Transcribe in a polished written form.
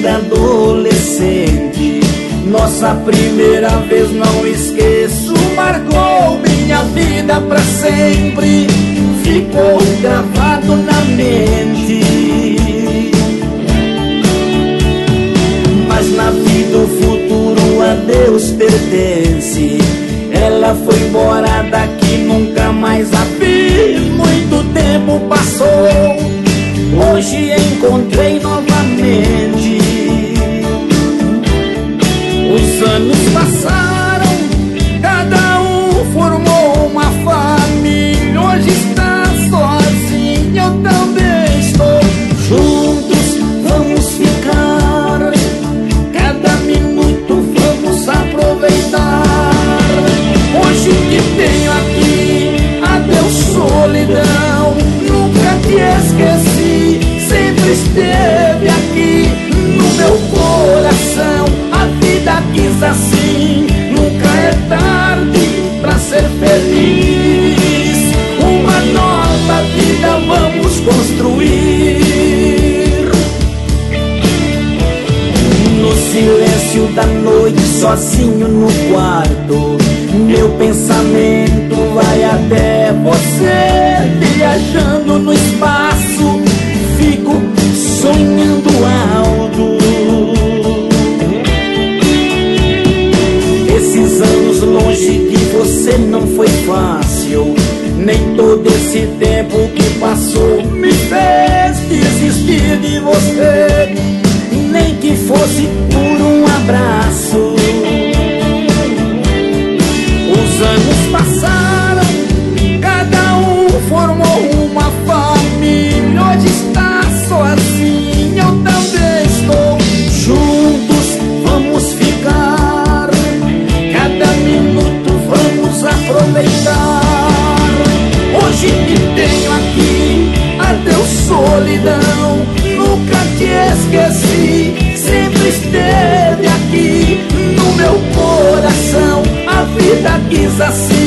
era adolescente. Nossa primeira vez não esqueço, marcou minha vida pra sempre. Ficou gravado na mente. Mas na vida o futuro a Deus pertence. Ela foi embora daqui, nunca mais a vi. Muito tempo passou, hoje encontrei novamente. Os anos passaram, cada um formou uma família. Hoje está sozinho, eu também estou. Juntos vamos ficar, cada minuto vamos aproveitar. Hoje que tenho aqui, adeus solidão. Nunca te esqueci, sempre esteve aqui no meu coração. A vida quis assim, nunca é tarde pra ser feliz. Uma nova vida vamos construir. No silêncio da noite, sozinho no quarto, meu pensamento vai até você. Viajando no espaço, fico sonhando alto. Esses anos longe de você não foi fácil. Nem todo esse tempo que passou me fez desistir de você. Nem que fosse por um abraço. Os anos passaram, cada um formou uma família. Hoje está sozinho, eu também estou. Juntos vamos ficar, cada minuto vamos aproveitar. Hoje que tenho aqui, adeus solidão. Nunca te esqueci, sempre esteve aqui no meu coração. A vida quis assim,